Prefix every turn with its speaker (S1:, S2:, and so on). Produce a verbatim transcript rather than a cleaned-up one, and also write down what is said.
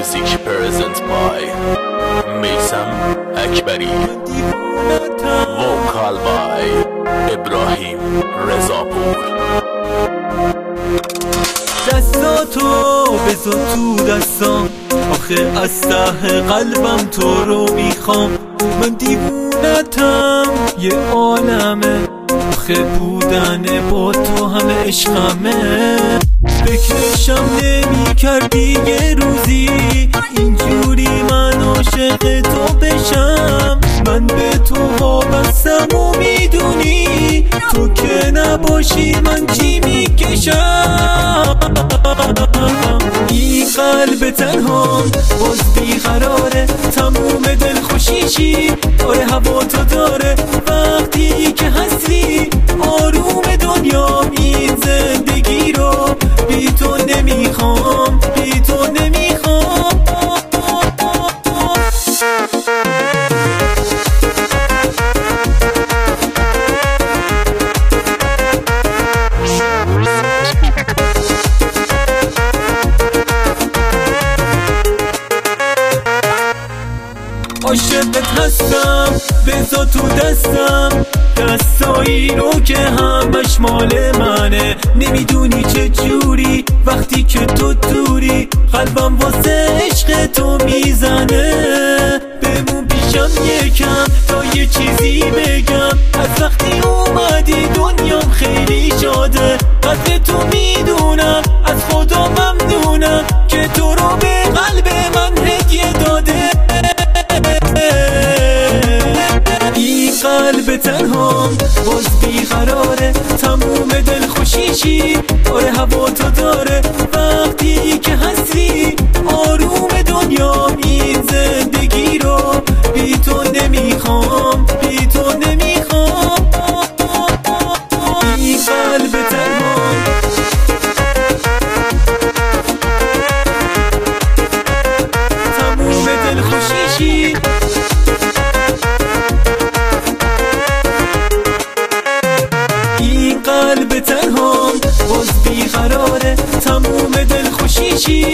S1: Music present by میثم اکبری. Vocal by ابراهیم رضاپور.
S2: دستاتو بذار تو دستام، آخه از ته قلبم تو رو میخوام. من دیوونتم یه عالمه، آخه بودن با تو همه عشقمه. فکرشم نمی کردی یه روزی اینجوری من عاشق تو بشم. من به تو وابستم و میدونی تو که نباشی من چی میکشم. این قلب تنهام باز بیقراره، تموم دل خوشیشی آره هوا تو داره. وقتی که هستی آروم دنیام، این زندگی رو بی تو نمیخوام، بی تو نمیخوام. عاشقت هستم بذار تو دستم، دستایی رو که همش مال منه. نمیدونی چه جوری وقتی که تو دوری، قلبم واسه عشق تو میزنه. بمون پیشم یکم تا یه چیزی بگم، از وقتی اومدی دنیام خیلی شاده. قدر تو میدونم، از خدا ممنونم که تو رو به قلب من هدیه داده. این قلب تنهام باز بیقراره، تموم دل خوشیشی آره هوا تو داره. وقتی که هستی آروم دنیام، این زندگی رو بی تو نمیخوام، بی تو نمیخوام. این قلب تنهام تموم دل خوشیشی قلب تنهام باز بیقراره، تموم دل خوشیشی